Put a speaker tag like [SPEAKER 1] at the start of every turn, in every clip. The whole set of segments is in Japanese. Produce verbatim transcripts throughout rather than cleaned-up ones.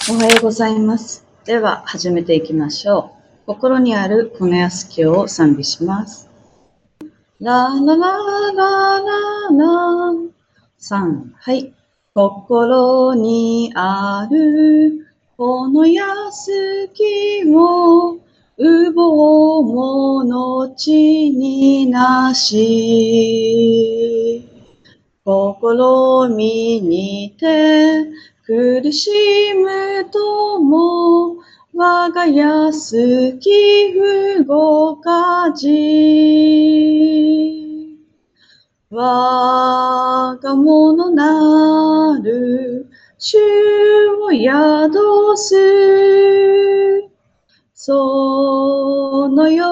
[SPEAKER 1] おはようございます。では始めていきましょう。心にあるこのやすきを賛美します。ララララララさん、はい。心にあるこのやすきをうぼうもの地になし試みにて苦しむとも我が安き不合かじ我がものなる主を宿すその喜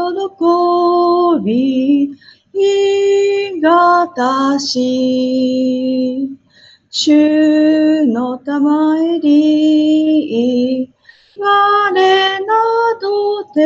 [SPEAKER 1] びいがたし主のたまえり我などで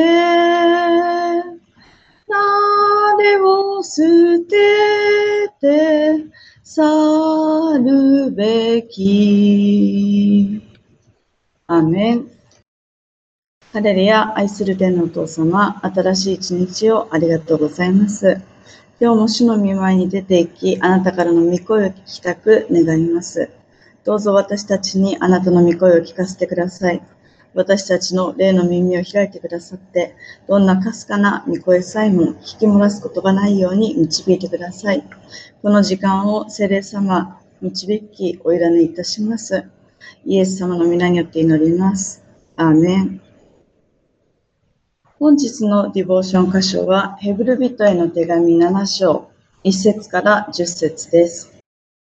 [SPEAKER 1] 誰を捨てて去るべきアーメン。ハレルヤ、愛する天のお父様、新しい一日をありがとうございます。今日も主の御前に出て行き、あなたからの御声を聞きたく願います。どうぞ私たちにあなたの御声を聞かせてください。私たちの霊の耳を開いてくださって、どんなかすかな御声さえも聞き漏らすことがないように導いてください。この時間を聖霊様、導きお委ねいたします。イエス様の皆によって祈ります。アーメン。本日のディボーション箇所は、ヘブル人への手紙なな章、いち節からじゅっ節です。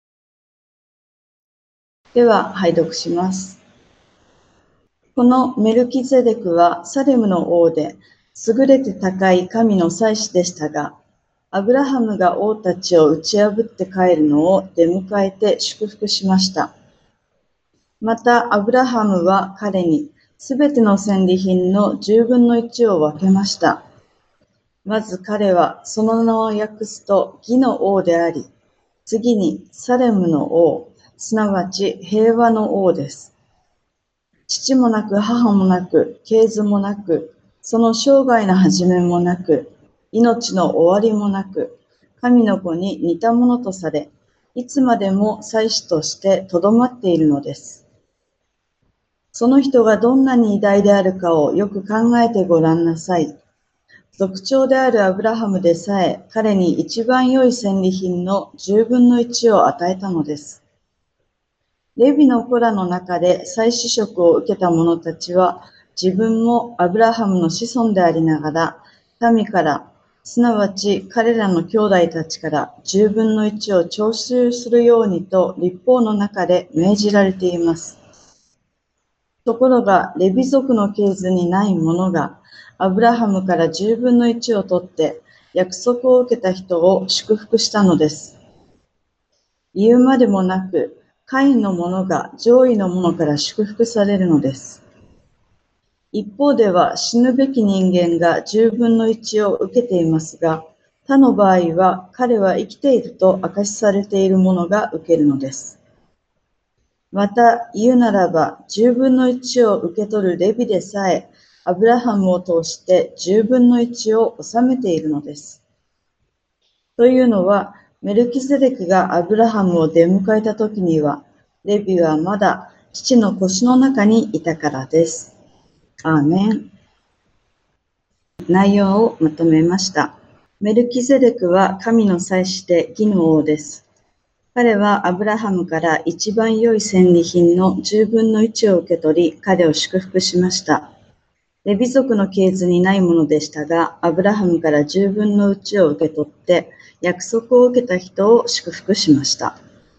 [SPEAKER 1] では、拝読します。このメルキゼデクはサレムの王で、優れて高い神の祭司でしたが、アブラハムが王たちを打ち破って帰るのを出迎えて祝福しました。また、アブラハムは彼に、すべての戦利品の十分の一を分けました。まず彼はその名を訳すと義の王であり、次にサレムの王、すなわち平和の王です。父もなく母もなく、系図もなく、その生涯の始めもなく、命の終わりもなく、神の子に似たものとされ、いつまでも祭司としてとどまっているのです。その人がどんなに偉大であるかをよく考えてごらんなさい。族長であるアブラハムでさえ彼に一番良い戦利品の十分の一を与えたのです。レビの子らの中で祭司職を受けた者たちは自分もアブラハムの子孫でありながら民から、すなわち彼らの兄弟たちから十分の一を徴収するようにと律法の中で命じられています。ところがレビ族の系図にない者がアブラハムから十分の一を取って約束を受けた人を祝福したのです。言うまでもなく、下位の者が上位の者から祝福されるのです。一方では死ぬべき人間が十分の一を受けていますが、他の場合は彼は生きていると証しされている者が受けるのです。また言うならば、十分の一を受け取るレビでさえ、アブラハムを通して十分の一を収めているのです。というのは、メルキゼデクがアブラハムを出迎えたときには、レビはまだ父の腰の中にいたからです。アーメン。内容をまとめました。メルキゼデクは神の祭司で義の王です。彼はアブラハムから一番良い戦利品の十分の一を受け取り、彼を祝福しました。レビ族の系図にないものでしたが、アブラハムから十分の一を受け取って、約束を受けた人を祝福しました。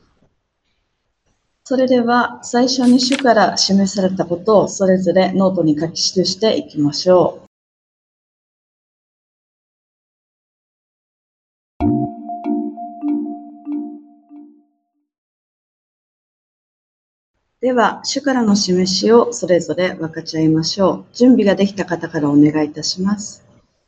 [SPEAKER 1] それでは、最初に主から示されたことをそれぞれノートに書き記していきましょう。では、主からの示しをそれぞれ分かち合いましょう。準備ができた方からお願いいたします。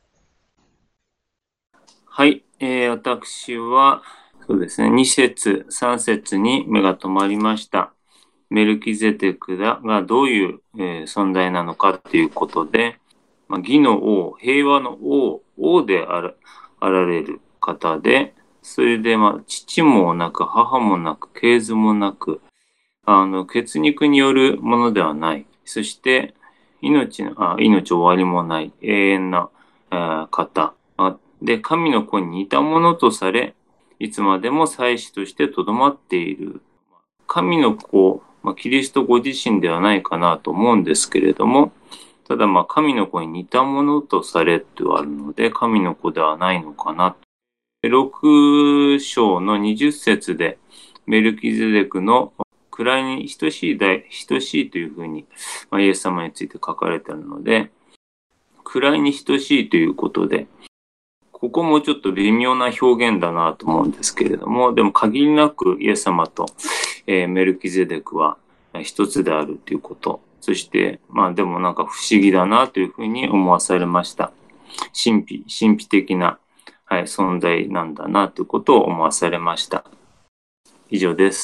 [SPEAKER 2] はい、えー、私は、そうですね、に節、さん節に目が留まりました。 メルキゼデクがどういう、えー、存在なのかということで、まあ、義の王、平和の王、王であらあられる方で、それで、まあ、父もなく、母もなく、系図もなく、あの、血肉によるものではない。そして、命の、あ命終わりもない永遠な、えー方。で、神の子に似たものとされ、いつまでも祭司としてとどまっている。神の子、まあ、キリストご自身ではないかなと思うんですけれども、ただまあ神の子に似たものとされとあるので、神の子ではないのかな。ろく章のにじゅっ節で、メルキゼデクの位に等しい代、等しいというふうに、まあ、イエス様について書かれているので、位に等しいということで、ここもちょっと微妙な表現だなと思うんですけれども、でも限りなくイエス様と、えー、メルキゼデクは一つであるということ。そして、まあでもなんか不思議だなというふうに思わされました。神秘、神秘的な、はい、存在なんだなということを思わされました。以上です。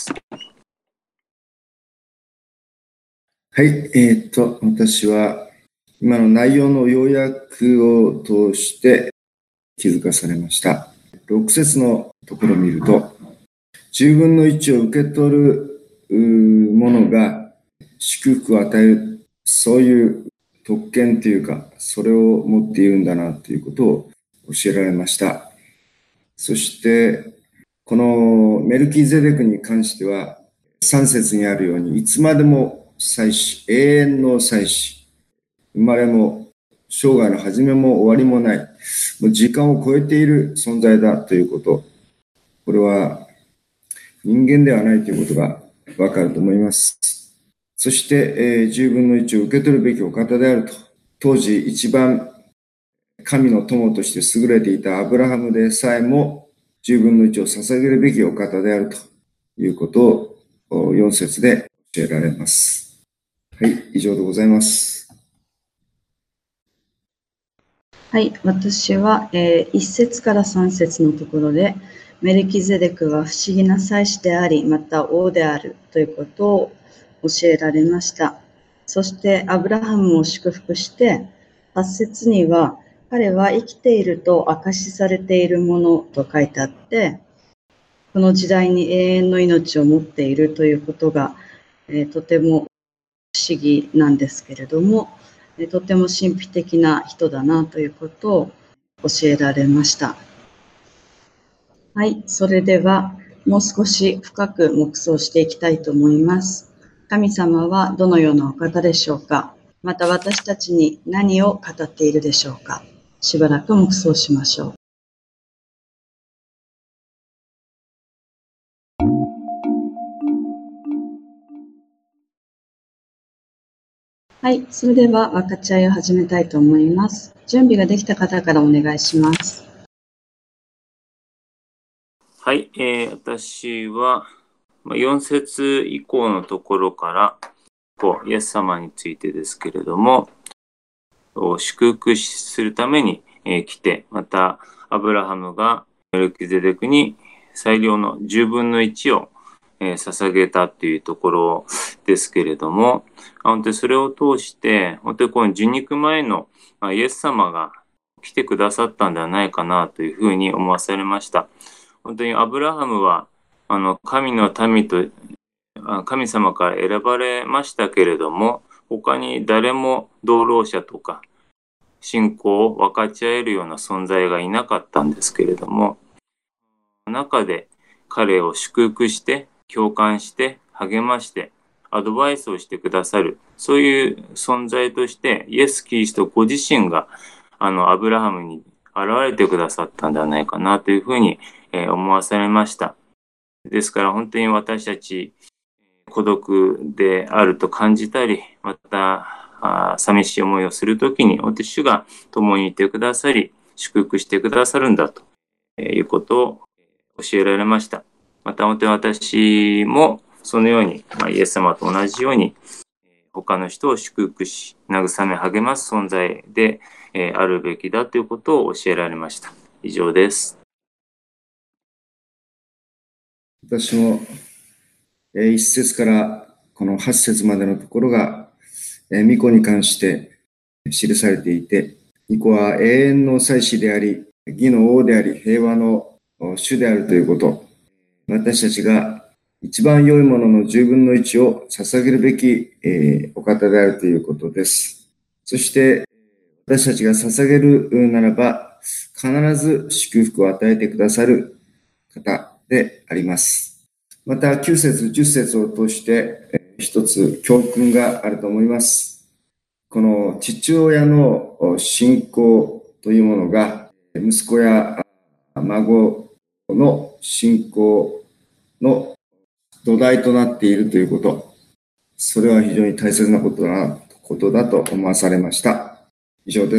[SPEAKER 3] はい、えー、っと、私は今の内容の要約を通して気づかされました。ろく節のところを見ると、じゅうぶんのいちを受け取るものが祝福を与える、そういう特権というか、それを持っているんだなということを教えられました。そして、このメルキゼデクに関しては、さん節にあるように、いつまでも祭司、永遠の祭司、生まれも生涯の始めも終わりもない、もう時間を超えている存在だということ、これは人間ではないということがわかると思います。そして、えー、じゅうぶんのいちを受け取るべきお方であると、当時一番神の友として優れていたアブラハムでさえもじゅうぶんのいちを捧げるべきお方であるということをよん節で教えられます。はい、以上でございます。
[SPEAKER 1] はい、私は、えー、いち節からさん節のところで、メルキゼデクは不思議な祭司であり、また王であるということを教えられました。そしてアブラハムを祝福して、はち節には、彼は生きていると証しされているものと書いてあって、この時代に永遠の命を持っているということが、えー、とても不思議なんですけれども、とても神秘的な人だなということを教えられました。はい、それではもう少し深く黙想していきたいと思います。神様はどのようなお方でしょうか。また私たちに何を語っているでしょうか。しばらく黙想しましょう。はい、それでは分かち合いを始めたいと思います。準備ができた方からお願いします。
[SPEAKER 2] はい、えー、私はよん節以降のところからこうイエス様についてですけれども、祝福するために来て、またアブラハムがメルキゼデクに最良のじゅうぶんのいちを捧げたというところですけれども、本当にそれを通して、本当にこの受肉前のイエス様が来てくださったんではないかなというふうに思わされました。本当にアブラハムはあの神の民と神様から選ばれましたけれども、他に誰も同労者とか信仰を分かち合えるような存在がいなかったんですけれども、中で彼を祝福して共感して励ましてアドバイスをしてくださる、そういう存在としてイエス・キリストご自身があのアブラハムに現れてくださったんではないかなというふうに思わされました。ですから本当に私たち孤独であると感じたり、またあ寂しい思いをするときに、本当に主が共にいてくださり、祝福してくださるんだということを教えられました。また本当に私もそのように、まあ、イエス様と同じように、他の人を祝福し、慰め励ます存在であるべきだということを教えられました。以上です。
[SPEAKER 3] 私も一節からこのはち節までのところが、えー、御子に関して記されていて、御子は永遠の祭司であり、義の王であり、平和の主であるということ。私たちが一番良いもののじゅうぶんのいちを捧げるべき、えー、お方であるということです。そして、私たちが捧げるならば、必ず祝福を与えてくださる方であります。また、きゅう節、じゅっ節を通して、一つ教訓があると思います。この父親の信仰というものが、息子や孫の信仰の土台となっているということ。それは非常に大切なことだな、ことだと思わされました。以上です。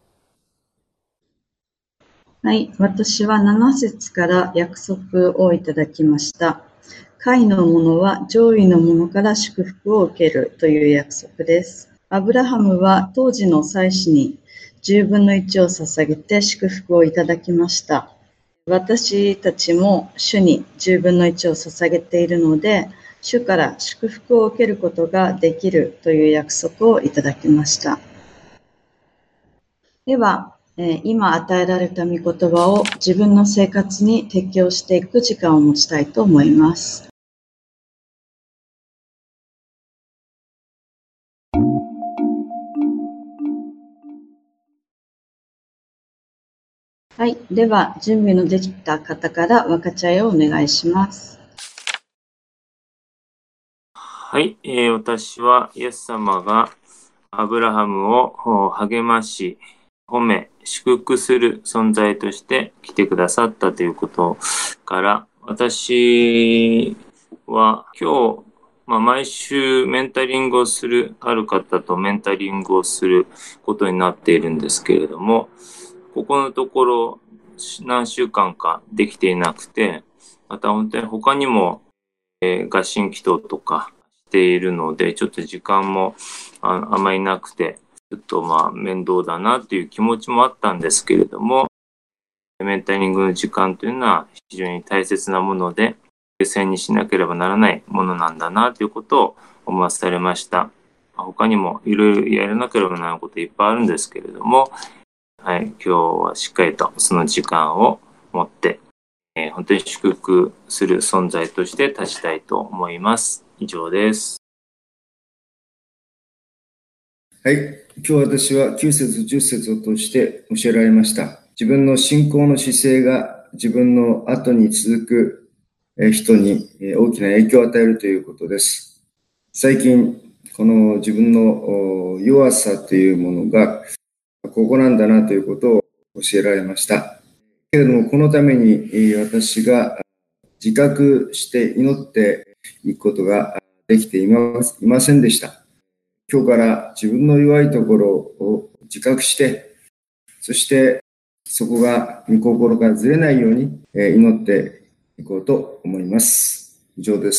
[SPEAKER 1] はい、私はなな節から約束をいただきました。下位の者は上位の者から祝福を受けるという約束です。アブラハムは当時の祭司にじゅうぶんのいちを捧げて祝福をいただきました。私たちも主にじゅうぶんのいちを捧げているので、主から祝福を受けることができるという約束をいただきました。では、えー、今与えられた御言葉を自分の生活に適応していく時間を持ちたいと思います。はい。では、準備のできた方から分かち合いをお願いします。
[SPEAKER 2] はい。えー、私は、イエス様がアブラハムを励まし、褒め、祝福する存在として来てくださったということから、私は今日、まあ、毎週メンタリングをする、ある方とメンタリングをすることになっているんですけれども、ここのところ何週間かできていなくて、また本当に他にも、えー、合心祈祷とかしているので、ちょっと時間も あ, あまりなくて、ちょっとまあ面倒だなという気持ちもあったんですけれども、メンタリングの時間というのは非常に大切なもので、優先にしなければならないものなんだなということを思わされました。他にもいろいろやらなければならないこといっぱいあるんですけれども、はい、今日はしっかりとその時間を持って、えー、本当に祝福する存在として立ちたいと思います。以上です。
[SPEAKER 3] はい。今日私はきゅう節、じゅっ節を通して教えられました。自分の信仰の姿勢が自分の後に続く人に大きな影響を与えるということです。最近、この自分の弱さというものがここなんだなということを教えられました。けれども、このために私が自覚して祈っていくことができていませんでした。今日から自分の弱いところを自覚して、そしてそこが御心からずれないように祈っていこうと思います。以上です。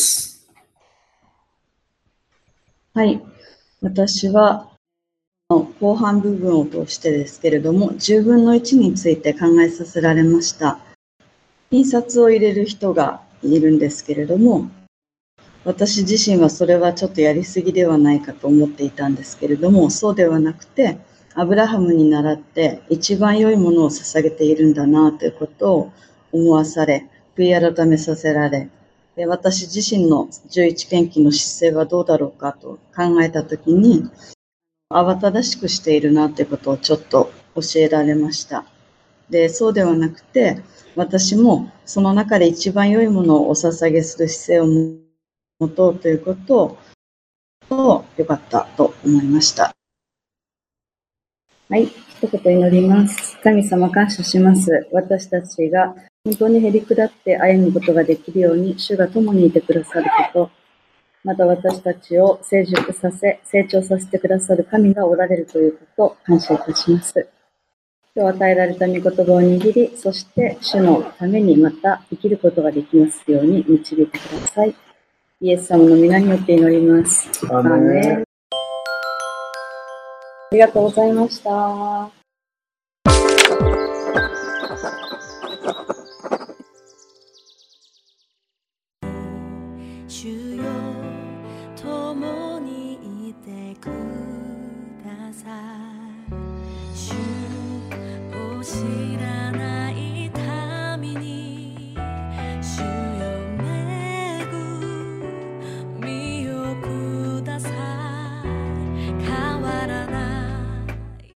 [SPEAKER 1] はい。私は後半部分を通してですけれども、じゅうぶんのいちについて考えさせられました。印刷を入れる人がいるんですけれども、私自身はそれはちょっとやりすぎではないかと思っていたんですけれども、そうではなくて、アブラハムに倣って一番良いものを捧げているんだなということを思わされ、悔い改めさせられ、私自身のじゅういち献金の姿勢はどうだろうかと考えたときに、慌ただしくしているなということをちょっと教えられました。で、そうではなくて、私もその中で一番良いものをお捧げする姿勢を持とうということを良かったと思いました。はい、一言祈ります。神様感謝します。私たちが本当にへり下って歩むことができるように主が共にいてくださること、また私たちを成熟させ、成長させてくださる神がおられるということを感謝いたします。今日与えられた御言葉を握り、そして主のためにまた生きることができますように導いてください。イエス様の皆によって祈ります。アーメン。ありがとうございました。
[SPEAKER 4] 主よ知らない民に主よ恵みをください。変わらない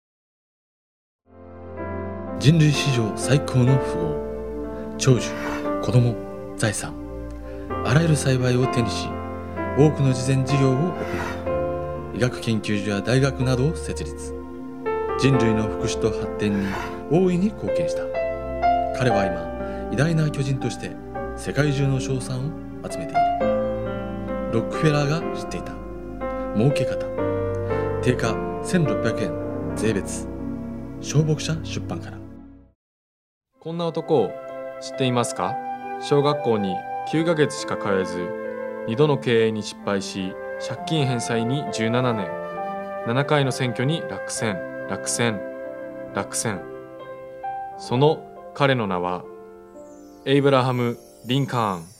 [SPEAKER 5] 人類史上最高の富豪、長寿、子供、財産、あらゆる幸いを手にし、多くの慈善事業を行い、医学研究所や大学などを設立。人類の福祉と発展に大いに貢献した。彼は今、偉大な巨人として世界中の称賛を集めている。ロックフェラーが知っていた儲け方。定価せんろっぴゃくえん税別。小牧者出版から。
[SPEAKER 6] こんな男を知っていますか？小学校にきゅうかげつしか通えず、にどの経営に失敗し、借金返済にじゅうななねん、ななかいの選挙に落選、落選、落選。その彼の名は、エイブラハム・リンカーン。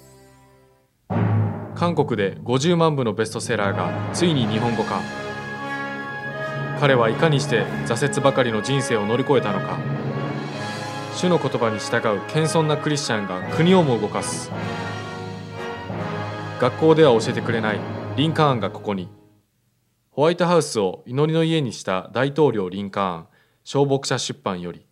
[SPEAKER 6] 韓国でごじゅうまんぶのベストセラーがついに日本語化。彼はいかにして挫折ばかりの人生を乗り越えたのか。主の言葉に従う謙遜なクリスチャンが国をも動かす。学校では教えてくれないリンカーンがここに。ホワイトハウスを祈りの家にした大統領リンカーン、小牧者出版より。